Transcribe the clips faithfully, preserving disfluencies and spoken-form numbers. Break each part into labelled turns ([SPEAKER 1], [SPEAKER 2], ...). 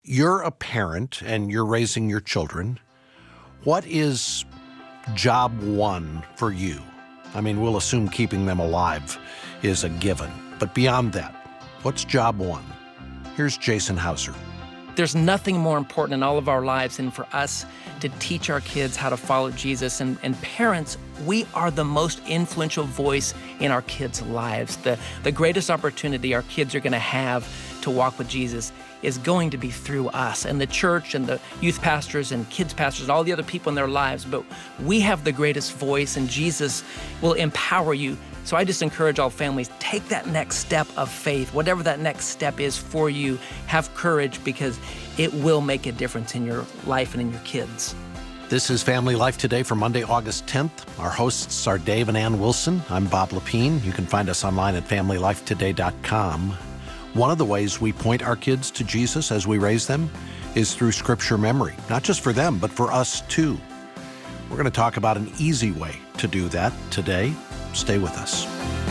[SPEAKER 1] You're a parent and you're raising your children. What is job one for you? I mean, we'll assume keeping them alive is a given. But beyond that, what's job one? Here's Jason Hauser.
[SPEAKER 2] There's nothing more important in all of our lives than for us to teach our kids how to follow Jesus. And, and parents, we are the most influential voice in our kids' lives. The, the greatest opportunity our kids are going to have to walk with Jesus is going to be through us and the church and the youth pastors and kids pastors and all the other people in their lives. But we have the greatest voice, and Jesus will empower you. So I just encourage all families, take that next step of faith, whatever that next step is for you. Have courage, because it will make a difference in your life and in your kids.
[SPEAKER 1] This is Family Life Today for Monday, August tenth. Our hosts are Dave and Ann Wilson. I'm Bob Lepine. You can find us online at family life today dot com. One of the ways we point our kids to Jesus as we raise them is through scripture memory, not just for them, but for us too. We're going to talk about an easy way to do that today. Stay with us.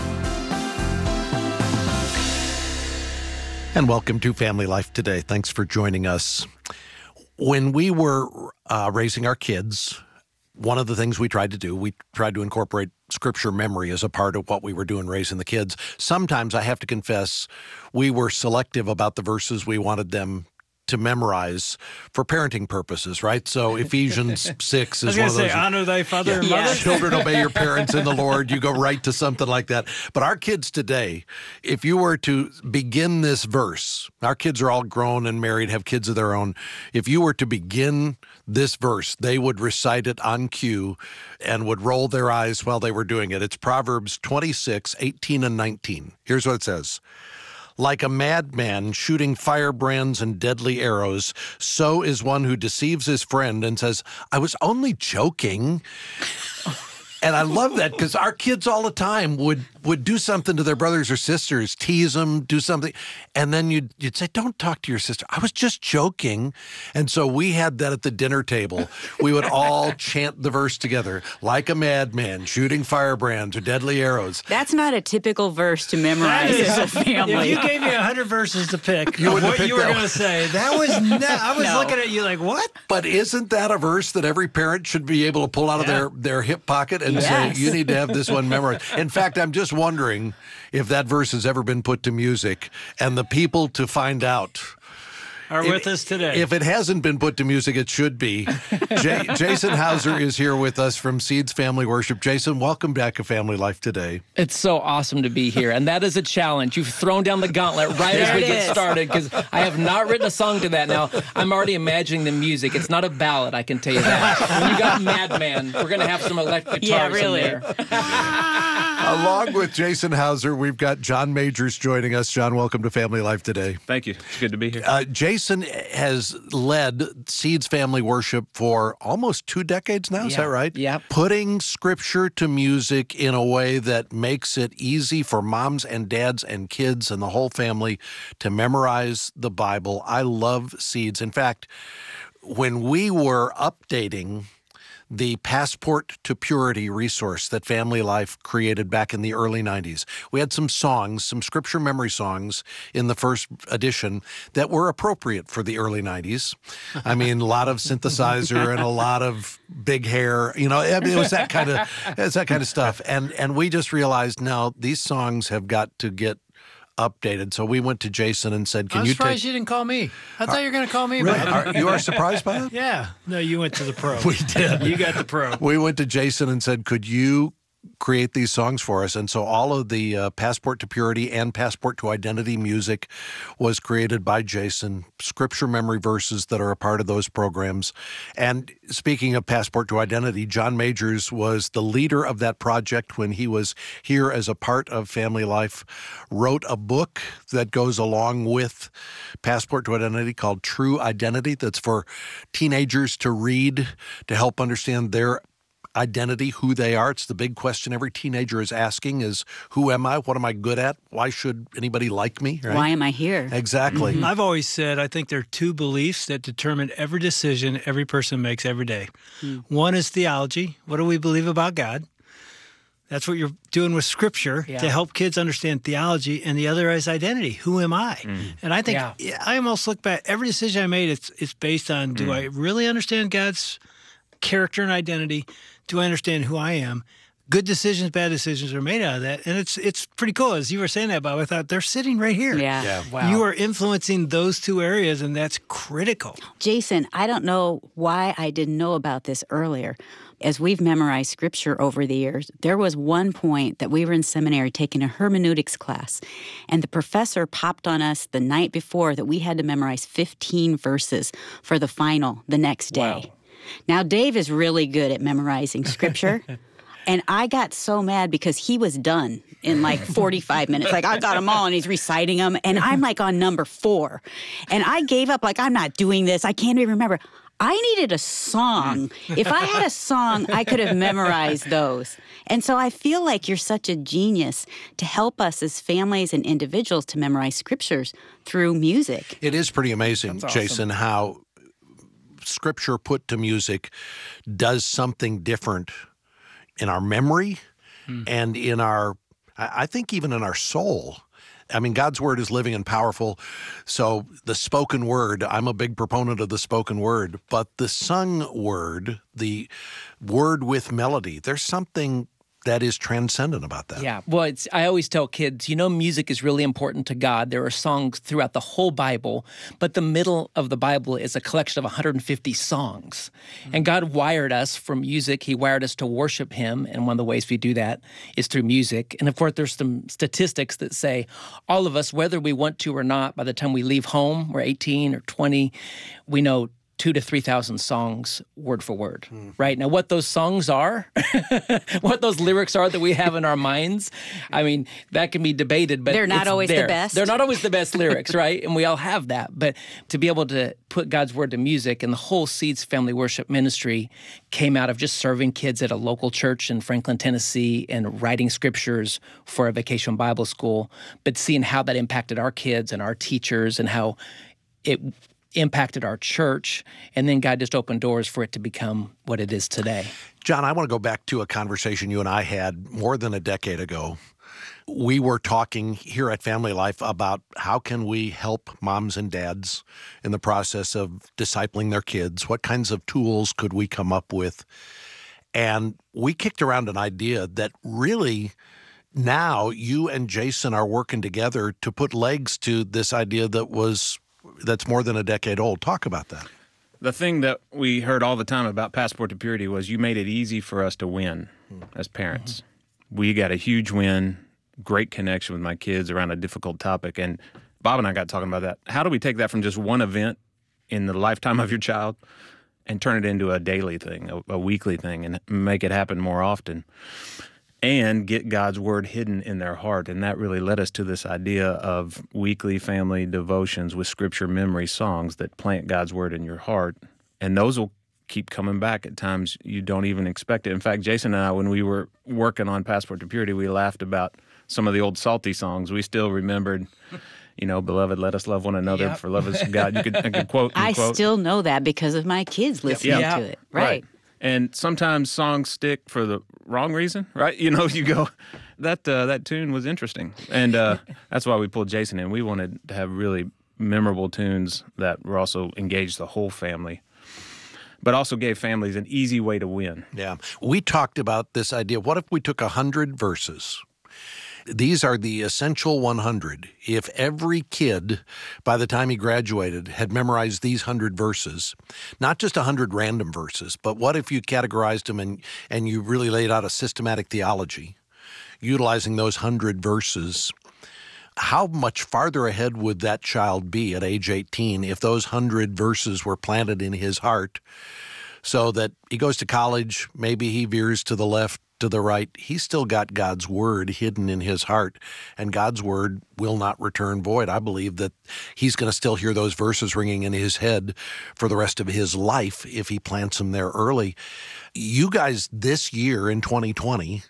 [SPEAKER 1] And welcome to Family Life Today. Thanks for joining us. When we were uh, raising our kids, one of the things we tried to do, we tried to incorporate scripture memory as a part of what we were doing raising the kids. Sometimes, I have to confess, we were selective about the verses we wanted them to memorize for parenting purposes, right? So Ephesians six is one of those.
[SPEAKER 3] Say, honor thy father and
[SPEAKER 1] yeah.
[SPEAKER 3] mother.
[SPEAKER 1] Children, obey your parents in the Lord. You go right to something like that. But our kids today, if you were to begin this verse, our kids are all grown and married, have kids of their own. If you were to begin this verse, they would recite it on cue and would roll their eyes while they were doing it. It's Proverbs twenty-six, eighteen and nineteen. Here's what it says. Like a madman shooting firebrands and deadly arrows, so is one who deceives his friend and says, I was only joking. And I love that, because our kids all the time would, would do something to their brothers or sisters, tease them, do something. And then you'd, you'd say, don't talk to your sister. I was just joking. And so we had that at the dinner table. We would all chant the verse together, like a madman shooting firebrands or deadly arrows.
[SPEAKER 4] That's not a typical verse to memorize as a family.
[SPEAKER 3] If you gave me a hundred verses to pick,
[SPEAKER 1] you
[SPEAKER 3] of what you were
[SPEAKER 1] going
[SPEAKER 3] to say, that was not, I was
[SPEAKER 4] No.
[SPEAKER 3] looking at you like, what?
[SPEAKER 1] But isn't that a verse that every parent should be able to pull out of
[SPEAKER 3] Yeah.
[SPEAKER 1] their, their hip pocket and
[SPEAKER 4] Yes.
[SPEAKER 1] say, you need to have this one memorized? In fact, I'm just wondering if that verse has ever been put to music, and the people to find out
[SPEAKER 3] Are with us today.
[SPEAKER 1] If it hasn't been put to music, it should be. J- Jason Hauser is here with us from Seeds Family Worship. Jason, welcome back to Family Life Today.
[SPEAKER 2] It's so awesome to be here, and that is a challenge. You've thrown down the gauntlet right as
[SPEAKER 4] There
[SPEAKER 2] we
[SPEAKER 4] it
[SPEAKER 2] get
[SPEAKER 4] is.
[SPEAKER 2] started, because I have not written a song to that. Now, I'm already imagining the music. It's not a ballad, I can tell you that. When you got Madman, we're going to have some electric
[SPEAKER 4] Yeah,
[SPEAKER 2] guitars
[SPEAKER 4] really.
[SPEAKER 2] in there.
[SPEAKER 1] Along with Jason Hauser, we've got John Majors joining us. John, welcome to Family Life Today.
[SPEAKER 5] Thank you. It's good to be here.
[SPEAKER 1] Uh, Jason has led Seeds Family Worship for almost two decades now. Is
[SPEAKER 2] Yeah.
[SPEAKER 1] that right?
[SPEAKER 2] Yep.
[SPEAKER 1] Putting scripture to music in a way that makes it easy for moms and dads and kids and the whole family to memorize the Bible. I love Seeds. In fact, when we were updating the Passport to Purity resource that Family Life created back in the early nineties, we had some songs, some scripture memory songs in the first edition that were appropriate for the early nineties. I mean, a lot of synthesizer and a lot of big hair, you know, I mean, it was that kind of, it's that kind of stuff. And, and we just realized, now these songs have got to get updated. So we went to Jason and said, can
[SPEAKER 3] I'm
[SPEAKER 1] you
[SPEAKER 3] surprised
[SPEAKER 1] take...
[SPEAKER 3] you didn't call me. I thought you were going to call me.
[SPEAKER 1] Really?
[SPEAKER 3] about it.
[SPEAKER 1] Are- you are surprised by that?
[SPEAKER 3] Yeah. No, you went to the pro.
[SPEAKER 1] We did.
[SPEAKER 3] You got the pro.
[SPEAKER 1] We went to Jason and said, could you create these songs for us? And so all of the uh, Passport to Purity and Passport to Identity music was created by Jason, scripture memory verses that are a part of those programs. And speaking of Passport to Identity, John Majors was the leader of that project when he was here as a part of Family Life, wrote a book that goes along with Passport to Identity called True Identity, that's for teenagers to read to help understand their identity, who they are. It's the big question every teenager is asking is, who am I? What am I good at? Why should anybody like me? Right?
[SPEAKER 4] Why am I here?
[SPEAKER 1] Exactly.
[SPEAKER 3] I've always said I think there are two beliefs that determine every decision every person makes every day. One is theology. What do we believe about God? That's what you're doing with Scripture
[SPEAKER 2] Yeah.
[SPEAKER 3] to help kids understand theology, and the other is identity. Who am I?
[SPEAKER 2] Mm.
[SPEAKER 3] And I think
[SPEAKER 2] Yeah.
[SPEAKER 3] I almost look back, every decision I made, it's it's based on, do
[SPEAKER 2] Mm.
[SPEAKER 3] I really understand God's character and identity? Do I understand who I am? Good decisions, bad decisions are made out of that. And it's it's pretty cool. As you were saying that, Bob, I thought they're sitting right here.
[SPEAKER 4] Yeah.
[SPEAKER 1] Yeah.
[SPEAKER 2] Wow.
[SPEAKER 3] You are influencing those two areas, and that's critical.
[SPEAKER 4] Jason, I don't know why I didn't know about this earlier. As we've memorized Scripture over the years, there was one point that we were in seminary taking a hermeneutics class, and the professor popped on us the night before that we had to memorize fifteen verses for the final the next day.
[SPEAKER 2] Wow.
[SPEAKER 4] Now, Dave is really good at memorizing Scripture. And I got so mad because he was done in like forty-five minutes. Like, I got them all, and he's reciting them. And I'm like on number four. And I gave up, like, I'm not doing this. I can't even remember. I needed a song. If I had a song, I could have memorized those. And so I feel like you're such a genius to help us as families and individuals to memorize scriptures through music.
[SPEAKER 1] It is pretty amazing,
[SPEAKER 2] That's awesome.
[SPEAKER 1] Jason, how Scripture put to music does something different in our memory and in our, I I think even in our soul. I mean, God's word is living and powerful. So the spoken word, I'm a big proponent of the spoken word, but the sung word, the word with melody, there's something that is transcendent about that.
[SPEAKER 2] Yeah. Well, it's, I always tell kids, you know, music is really important to God. There are songs throughout the whole Bible, but the middle of the Bible is a collection of one hundred fifty songs. Mm-hmm. And God wired us for music. He wired us to worship him. And one of the ways we do that is through music. And of course, there's some statistics that say all of us, whether we want to or not, by the time we leave home, we're eighteen or twenty, we know two to three thousand songs word for word, mm. right? Now, what those songs are, what those lyrics are that we have in our minds, I mean, that can be debated, but
[SPEAKER 4] they're not
[SPEAKER 2] it's
[SPEAKER 4] always
[SPEAKER 2] there.
[SPEAKER 4] the best.
[SPEAKER 2] They're not always the best lyrics, right? And we all have that. But to be able to put God's word to music, and the whole Seeds Family Worship Ministry came out of just serving kids at a local church in Franklin, Tennessee, and writing scriptures for a vacation Bible school, but seeing how that impacted our kids and our teachers and how it impacted our church, and then God just opened doors for it to become what it is today.
[SPEAKER 1] John, I want to go back to a conversation you and I had more than a decade ago. We were talking here at Family Life about how can we help moms and dads in the process of discipling their kids? What kinds of tools could we come up with? And we kicked around an idea that really now you and Jason are working together to put legs to this idea that was that's more than a decade old. Talk about that.
[SPEAKER 5] The thing that we heard all the time about Passport to Purity was you made it easy for us to win as parents. Mm-hmm. We got a huge win, great connection with my kids around a difficult topic. And Bob and I got talking about that. How do we take that from just one event in the lifetime of your child and turn it into a daily thing, a, a weekly thing, and make it happen more often? And get God's word hidden in their heart. And that really led us to this idea of weekly family devotions with scripture memory songs that plant God's word in your heart. And those will keep coming back at times you don't even expect it. In fact, Jason and I, when we were working on Passport to Purity, we laughed about some of the old salty songs. We still remembered, you know, beloved, let us love one another,
[SPEAKER 2] Yep.
[SPEAKER 5] for love is God. You could, I could quote and
[SPEAKER 4] I
[SPEAKER 5] quote.
[SPEAKER 4] still know that because of my kids listening
[SPEAKER 2] Yeah.
[SPEAKER 4] to it. Right.
[SPEAKER 5] And sometimes songs stick for the wrong reason, right? You know, you go, that uh, that tune was interesting. And uh, that's why we pulled Jason in. We wanted to have really memorable tunes that were also engaged the whole family, but also gave families an easy way to win.
[SPEAKER 1] Yeah. We talked about this idea. What if we took one hundred verses? These are the essential one hundred. If every kid, by the time he graduated, had memorized these one hundred verses, not just one hundred random verses, but what if you categorized them and, and you really laid out a systematic theology, utilizing those one hundred verses? How much farther ahead would that child be at age eighteen if those one hundred verses were planted in his heart so that he goes to college, maybe he veers to the left, to the right, he's still got God's word hidden in his heart, and God's word will not return void. I believe that he's going to still hear those verses ringing in his head for the rest of his life if he plants them there early. You guys this year in twenty twenty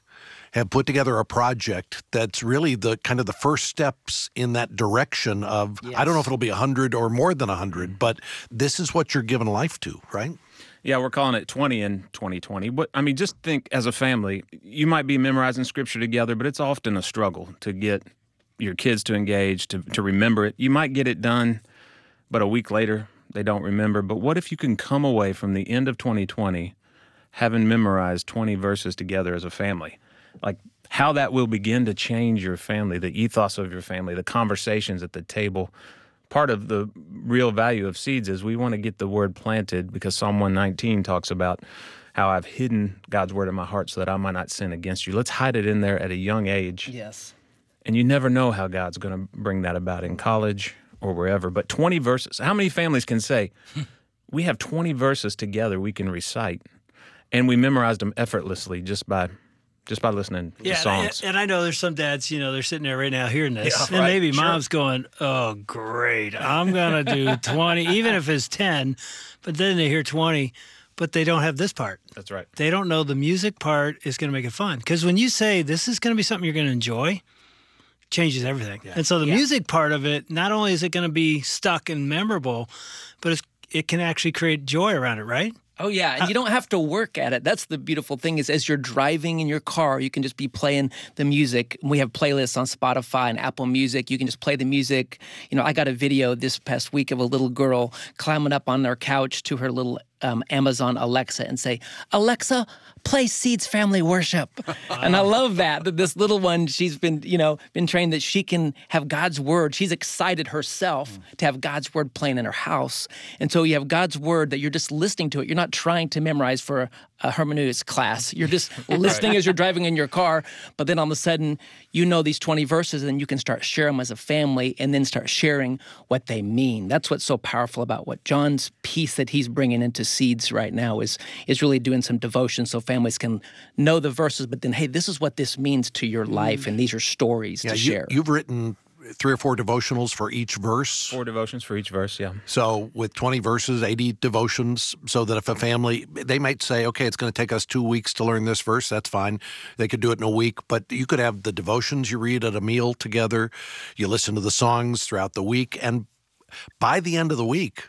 [SPEAKER 1] have put together a project that's really the kind of the first steps in that direction of,
[SPEAKER 2] Yes.
[SPEAKER 1] I don't know if it'll be one hundred or more than one hundred, but this is what you're giving life to, right?
[SPEAKER 5] Yeah, we're calling it twenty in twenty twenty. But I mean, just think as a family, you might be memorizing scripture together, but it's often a struggle to get your kids to engage, to, to remember it. You might get it done, but a week later, they don't remember. But what if you can come away from the end of twenty twenty having memorized twenty verses together as a family? Like how that will begin to change your family, the ethos of your family, the conversations at the table. Part of the real value of seeds is we want to get the word planted, because Psalm one nineteen talks about how I've hidden God's word in my heart so that I might not sin against you. Let's hide it in there at a young age.
[SPEAKER 2] Yes.
[SPEAKER 5] And you never know how God's going to bring that about in college or wherever. But twenty verses, how many families can say, we have twenty verses together we can recite, and we memorized them effortlessly just by just by listening
[SPEAKER 3] Yeah,
[SPEAKER 5] to songs?
[SPEAKER 3] and, and I know there's some dads, you know, they're sitting there right now hearing this,
[SPEAKER 5] Yeah,
[SPEAKER 3] and
[SPEAKER 5] right,
[SPEAKER 3] maybe
[SPEAKER 5] sure.
[SPEAKER 3] mom's going, "Oh, great, I'm gonna do twenty, even if it's ten," but then they hear twenty, but they don't have this part.
[SPEAKER 5] That's right.
[SPEAKER 3] They don't know the music part is going to make it fun. Because when you say this is going to be something you're going to enjoy, changes everything. And so the
[SPEAKER 2] Yeah.
[SPEAKER 3] music part of it, not only is it going to be stuck and memorable, but it's, it can actually create joy around it, right?
[SPEAKER 2] Oh yeah, and you don't have to work at it. That's the beautiful thing, is as you're driving in your car, you can just be playing the music. We have playlists on Spotify and Apple Music. You can just play the music. You know, I got a video this past week of a little girl climbing up on their couch to her little um, Amazon Alexa and say, "Alexa, play Seeds Family Worship." And I love that, that this little one, she's been, you know, been trained that she can have God's word. She's excited herself to have God's word playing in her house. And so you have God's word that you're just listening to it. You're not trying to memorize for a, a hermeneutics class. You're just listening as you're driving in your car. But then all of a sudden, you know these twenty verses, and you can start sharing them as a family and then start sharing what they mean. That's what's so powerful about what John's piece that he's bringing into Seeds right now is, is really doing some devotion so families can know the verses, but then, hey, this is what this means to your life, and these are stories
[SPEAKER 1] Yeah,
[SPEAKER 2] to
[SPEAKER 1] you,
[SPEAKER 2] share.
[SPEAKER 1] you've written three or four devotionals for each verse.
[SPEAKER 5] Four devotions for each verse, yeah.
[SPEAKER 1] So with twenty verses, eighty devotions, so that if a family, they might say, okay, it's going to take us two weeks to learn this verse, that's fine. They could do it in a week, but you could have the devotions you read at a meal together. You listen to the songs throughout the week, and by the end of the week,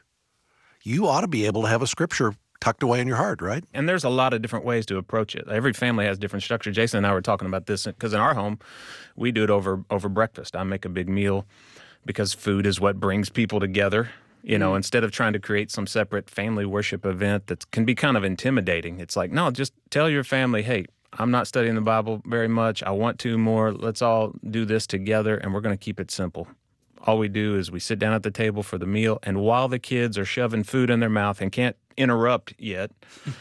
[SPEAKER 1] you ought to be able to have a scripture tucked away in your heart, right?
[SPEAKER 5] And there's a lot of different ways to approach it. Every family has different structure. Jason and I were talking about this because in our home, we do it over over breakfast. I make a big meal because food is what brings people together. You know, instead of trying to create some separate family worship event that can be kind of intimidating, it's like, no, just tell your family, hey, I'm not studying the Bible very much. I want to more. Let's all do this together, and we're going to keep it simple. All we do is we sit down at the table for the meal, and while the kids are shoving food in their mouth and can't interrupt yet,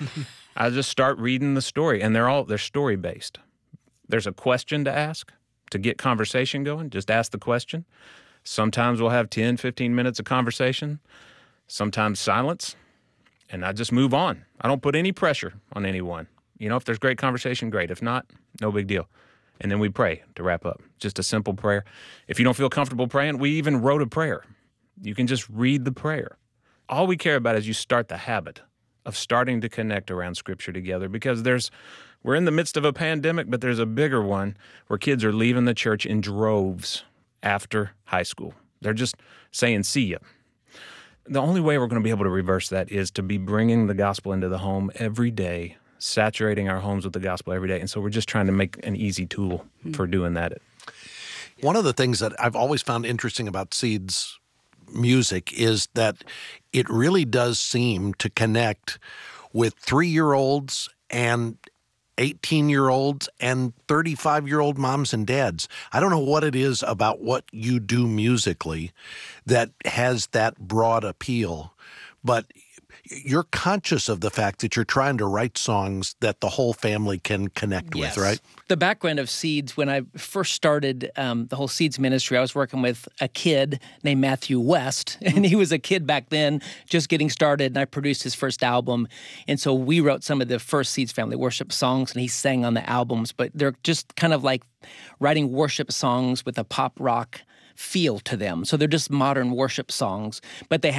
[SPEAKER 5] I just start reading the story, and they're all they're story based. There's a question to ask to get conversation going. Just ask the question. Sometimes we'll have ten, fifteen minutes of conversation, sometimes silence, and I just move on. I don't put any pressure on anyone. You know, if there's great conversation, great. If not, no big deal. And then we pray to wrap up. Just a simple prayer. If you don't feel comfortable praying, we even wrote a prayer. You can just read the prayer. All we care about is you start the habit of starting to connect around Scripture together, because there's we're in the midst of a pandemic, but there's a bigger one where kids are leaving the church in droves after high school. They're just saying, see ya. The only way we're going to be able to reverse that is to be bringing the gospel into the home every day, saturating our homes with the gospel every day. And so we're just trying to make an easy tool for doing that.
[SPEAKER 1] One of the things that I've always found interesting about Seeds music is that it really does seem to connect with three-year-olds and eighteen-year-olds and thirty-five-year-old moms and dads. I don't know what it is about what you do musically that has that broad appeal, but you're conscious of the fact that you're trying to write songs that the whole family can connect
[SPEAKER 2] Yes.
[SPEAKER 1] with, right?
[SPEAKER 2] The background of Seeds, when I first started um, the whole Seeds ministry, I was working with a kid named Matthew West, and he was a kid back then just getting started, and I produced his first album. And so we wrote some of the first Seeds Family Worship songs, and he sang on the albums, but they're just kind of like writing worship songs with a pop rock feel to them. So they're just modern worship songs, but they have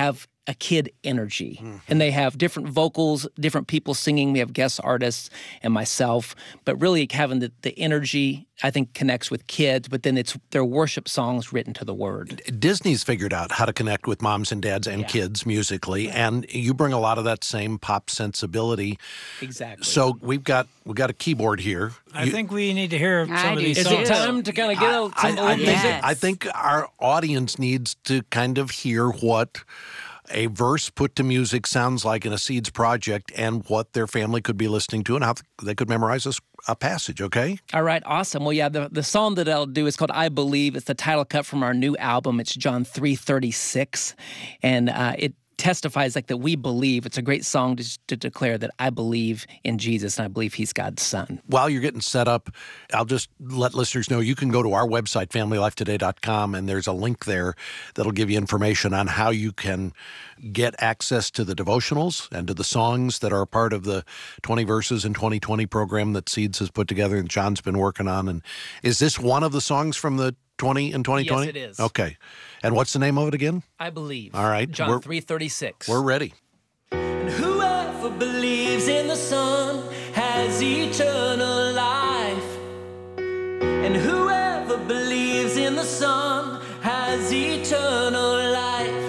[SPEAKER 2] a kid energy. Mm-hmm. And they have different vocals, different people singing. We have guest artists and myself. But really having the, the energy, I think, connects with kids. But then it's their worship songs written to the Word.
[SPEAKER 1] Disney's figured out how to connect with moms and dads and
[SPEAKER 2] Yeah.
[SPEAKER 1] kids musically. And you bring a lot of that same pop sensibility.
[SPEAKER 2] Exactly.
[SPEAKER 1] So we've got we've got a keyboard here.
[SPEAKER 3] I
[SPEAKER 1] You-
[SPEAKER 3] think we need to hear some
[SPEAKER 4] I
[SPEAKER 3] of
[SPEAKER 4] do
[SPEAKER 3] these
[SPEAKER 2] Is
[SPEAKER 3] songs.
[SPEAKER 2] it time to kind of get a,
[SPEAKER 1] I,
[SPEAKER 2] some
[SPEAKER 1] I
[SPEAKER 2] old
[SPEAKER 1] think,
[SPEAKER 2] music?
[SPEAKER 4] Yes.
[SPEAKER 1] I think our audience needs to kind of hear what a verse put to music sounds like in a Seeds project and what their family could be listening to and how they could memorize a, a passage, okay?
[SPEAKER 2] All right, awesome. Well, yeah, the, the song that I'll do is called I Believe. It's the title cut from our new album. It's John three thirty-six, and uh, it testifies like that we believe. It's a great song to, to declare that I believe in Jesus and I believe he's God's son.
[SPEAKER 1] While you're getting set up, I'll just let listeners know you can go to our website, family life today dot com, and there's a link there that'll give you information on how you can get access to the devotionals and to the songs that are a part of the twenty Verses in twenty twenty program that Seeds has put together and John's been working on. And is this one of the songs from the twenty in twenty twenty?
[SPEAKER 2] Yes, it is.
[SPEAKER 1] Okay. And what's the name of it again?
[SPEAKER 2] I believe.
[SPEAKER 1] All right, we're-
[SPEAKER 2] John three thirty-six.
[SPEAKER 1] We're ready.
[SPEAKER 2] And whoever believes in the Son has eternal life. And whoever believes in the Son has eternal life.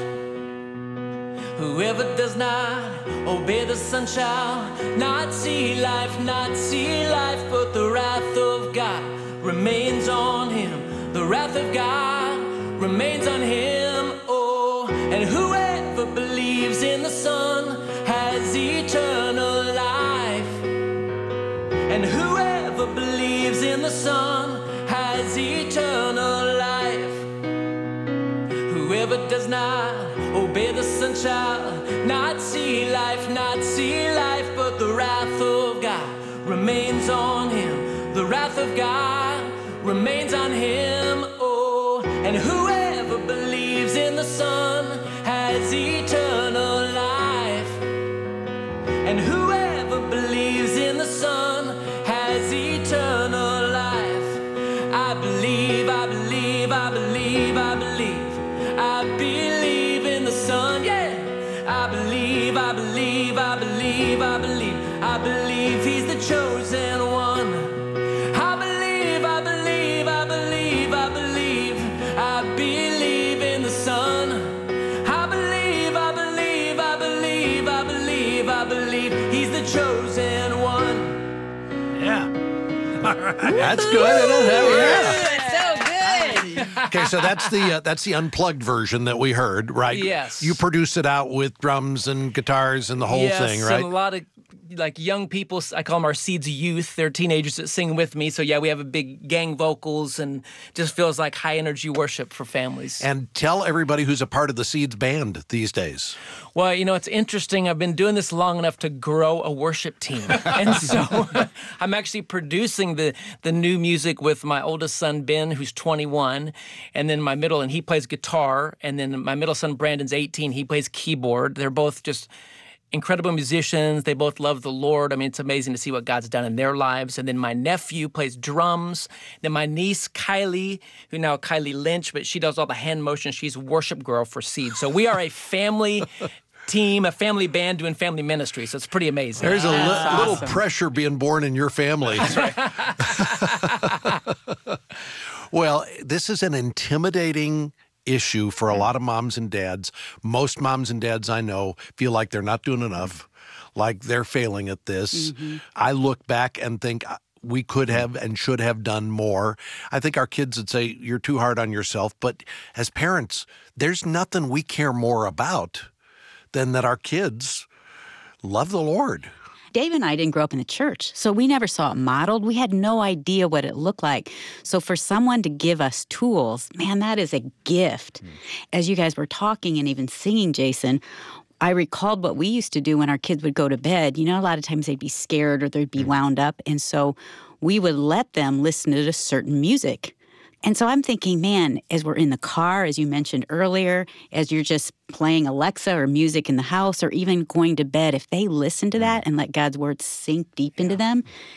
[SPEAKER 2] Whoever does not obey the Son shall not see life, not see life, but the wrath of God remains on him. The wrath of God remains on him. Oh, and whoever believes in the Son has eternal life. And whoever believes in the Son has eternal life. Whoever does not obey the Son shall not see life, not see life, but the wrath of God remains on him. The wrath of God remains on him. Oh, and whoever believes in the Son has eternal life. And whoever believes in the Son has eternal life. I believe, I believe, I believe, I believe. I believe in the Son, yeah. I believe, I believe, I believe, I believe. I believe he's the chosen one. I believe, I believe, I believe, I believe. I believe in the Son. I believe, I believe, I believe, I believe, I believe he's the chosen one.
[SPEAKER 3] Yeah. All right.
[SPEAKER 1] That's good, isn't it? Yeah.
[SPEAKER 4] So good.
[SPEAKER 1] Okay, so that's the uh, that's the unplugged version that we heard, right?
[SPEAKER 2] Yes.
[SPEAKER 1] You produce it out with drums and guitars and the whole
[SPEAKER 2] yes,
[SPEAKER 1] thing,
[SPEAKER 2] and
[SPEAKER 1] right?
[SPEAKER 2] a lot of like young people, I call them our Seeds youth. They're teenagers that sing with me. So yeah, we have a big gang vocals and just feels like high energy worship for families.
[SPEAKER 1] And tell everybody who's a part of the Seeds band these days.
[SPEAKER 2] Well, you know, it's interesting. I've been doing this long enough to grow a worship team. And so I'm actually producing the, the new music with my oldest son, Ben, who's twenty-one, and then my middle, and he plays guitar, and then my middle son, Brandon's eighteen, he plays keyboard. They're both just incredible musicians. They both love the Lord. I mean, it's amazing to see what God's done in their lives. And then my nephew plays drums. Then my niece, Kylie, who now Kylie Lynch, but she does all the hand motions. She's a worship girl for Seed. So we are a family team, a family band doing family ministry. So it's pretty amazing.
[SPEAKER 1] There's a li-
[SPEAKER 4] That's
[SPEAKER 1] little
[SPEAKER 4] awesome.
[SPEAKER 1] pressure being born in your family. Well, this is an intimidating issue for a lot of moms and dads. Most moms and dads I know feel like they're not doing enough, like they're failing at this.
[SPEAKER 4] Mm-hmm.
[SPEAKER 1] I look back and think we could have and should have done more. I think our kids would say, you're too hard on yourself. But as parents, there's nothing we care more about than that our kids love the Lord.
[SPEAKER 4] Dave and I didn't grow up in the church, so we never saw it modeled. We had no idea what it looked like. So for someone to give us tools, man, that is a gift. Mm. As you guys were talking and even singing, Jason, I recalled what we used to do when our kids would go to bed. You know, a lot of times they'd be scared or they'd be wound up. And so we would let them listen to certain music. And so I'm thinking, man, as we're in the car, as you mentioned earlier, as you're just playing Alexa or music in the house or even going to bed, if they listen to that and let God's word sink deep into them,
[SPEAKER 2] Yeah.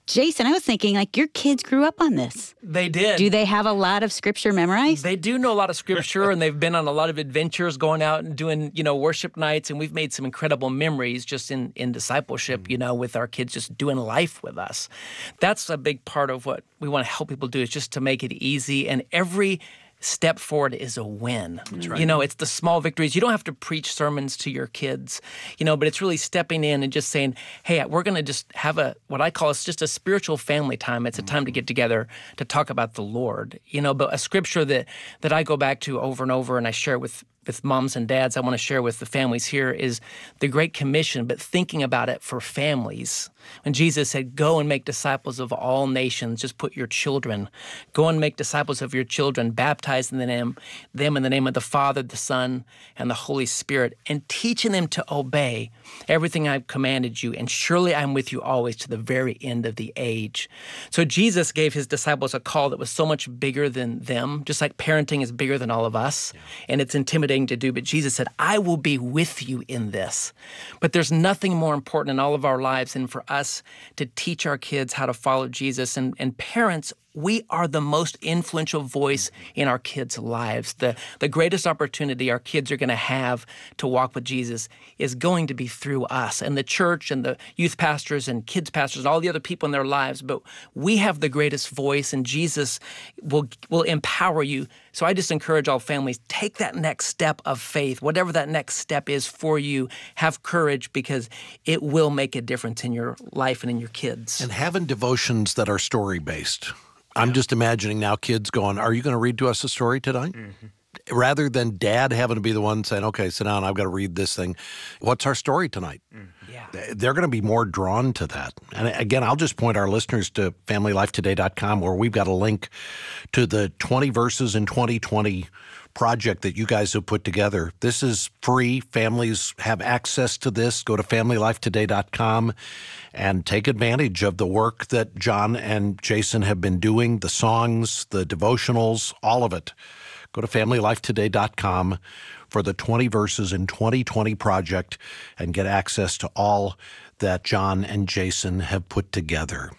[SPEAKER 4] Jason, I was thinking, like, your kids grew up on this.
[SPEAKER 2] They did.
[SPEAKER 4] Do they have a lot of scripture memorized?
[SPEAKER 2] They do know a lot of scripture, and they've been on a lot of adventures, going out and doing, you know, worship nights, and we've made some incredible memories just in, in discipleship, you know, with our kids just doing life with us. That's a big part of what we want to help people do, is just to make it easy, and every step forward is a win. That's right. You know, it's the small victories. You don't have to preach sermons to your kids, you know, but it's really stepping in and just saying, hey, we're going to just have a, what I call, it's just a spiritual family time. It's a time to get together to talk about the Lord, you know, but a scripture that, that I go back to over and over, and I share with with moms and dads, I want to share with the families here, is the Great Commission, but thinking about it for families. When Jesus said, go and make disciples of all nations, just put your children, go and make disciples of your children, baptize in the name, them in the name of the Father, the Son, and the Holy Spirit, and teaching them to obey everything I've commanded you, and surely I'm with you always to the very end of the age. So Jesus gave his disciples a call that was so much bigger than them, just like parenting is bigger than all of us, yeah. and it's intimidating to do, but Jesus said, I will be with you in this. But there's nothing more important in all of our lives than for us to teach our kids how to follow Jesus. And, and parents, we are the most influential voice in our kids' lives. The, the greatest opportunity our kids are going to have to walk with Jesus is going to be through us and the church and the youth pastors and kids pastors and all the other people in their lives. But we have the greatest voice, and Jesus will, will empower you. So I just encourage all families, take that next step of faith, whatever that next step is for you. Have courage, because it will make a difference in your life and in your kids.
[SPEAKER 1] And having devotions that are story-based. I'm just imagining now kids going, are you going to read to us a story tonight? Mm-hmm. Rather than dad having to be the one saying, okay, sit down, I've got to read this thing. What's our story tonight? Mm-hmm. Yeah. They're going to be more drawn to that. And again, I'll just point our listeners to family life today dot com, where we've got a link to the twenty verses in twenty twenty project that you guys have put together. This is free. Families have access to this. Go to family life today dot com and take advantage of the work that John and Jason have been doing, the songs, the devotionals, all of it. Go to family life today dot com for the twenty verses in twenty twenty project and get access to all that John and Jason have put together.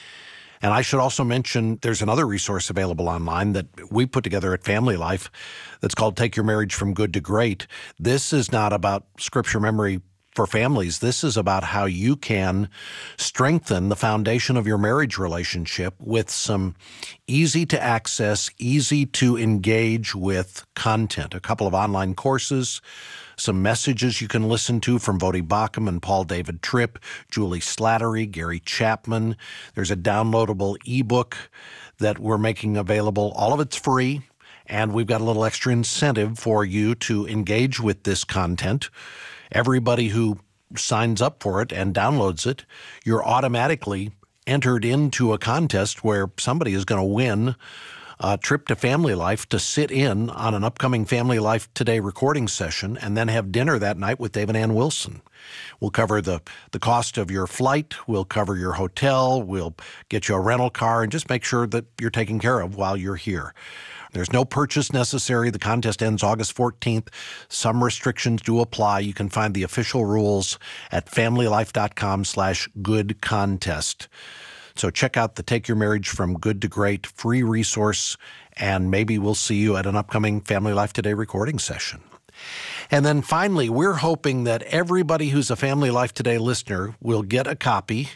[SPEAKER 1] And I should also mention there's another resource available online that we put together at Family Life that's called Take Your Marriage from Good to Great. This is not about scripture memory for families. This is about how you can strengthen the foundation of your marriage relationship with some easy to access, easy to engage with content. A couple of online courses, some messages you can listen to from Vodi Bakum and Paul David Tripp, Julie Slattery, Gary Chapman. There's a downloadable ebook that we're making available. All of it's free, and we've got a little extra incentive for you to engage with this content. Everybody who signs up for it and downloads it, you're automatically entered into a contest where somebody is going to win a trip to Family Life to sit in on an upcoming Family Life Today recording session and then have dinner that night with Dave and Ann Wilson. We'll cover the, the cost of your flight. We'll cover your hotel. We'll get you a rental car and just make sure that you're taken care of while you're here. There's no purchase necessary. The contest ends August fourteenth. Some restrictions do apply. You can find the official rules at family life dot com slash good contest. So check out the Take Your Marriage from Good to Great free resource, and maybe we'll see you at an upcoming Family Life Today recording session. And then finally, we're hoping that everybody who's a Family Life Today listener will get a copy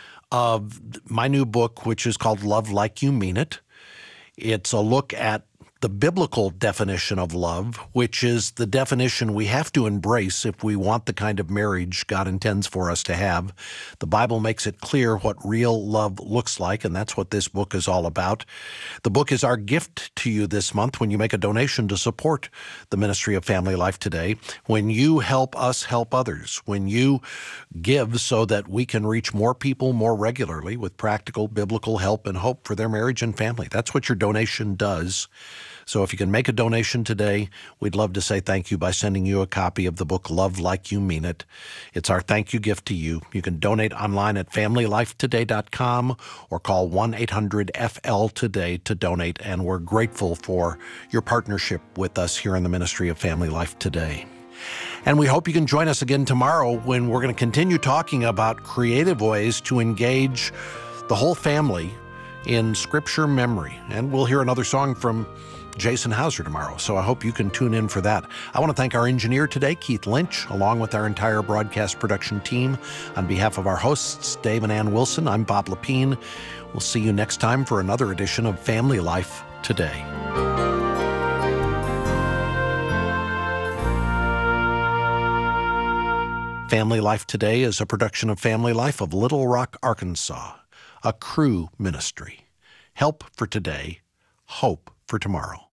[SPEAKER 1] of my new book, which is called Love Like You Mean It. It's a look at the biblical definition of love, which is the definition we have to embrace if we want the kind of marriage God intends for us to have. The Bible makes it clear what real love looks like, and that's what this book is all about. The book is our gift to you this month when you make a donation to support the ministry of Family Life Today, when you help us help others, when you give so that we can reach more people more regularly with practical biblical help and hope for their marriage and family. That's what your donation does. So if you can make a donation today, we'd love to say thank you by sending you a copy of the book Love Like You Mean It. It's our thank you gift to you. You can donate online at family life today dot com or call one eight hundred F L today to donate, and we're grateful for your partnership with us here in the ministry of Family Life Today. And we hope you can join us again tomorrow when we're going to continue talking about creative ways to engage the whole family in Scripture memory. And we'll hear another song from Jason Hauser tomorrow, so I hope you can tune in for that. I want to thank our engineer today, Keith Lynch, along with our entire broadcast production team. On behalf of our hosts, Dave and Ann Wilson, I'm Bob Lepine. We'll see you next time for another edition of Family Life Today. Family Life Today is a production of Family Life of Little Rock, Arkansas, a Cru ministry. Help for today, hope for tomorrow.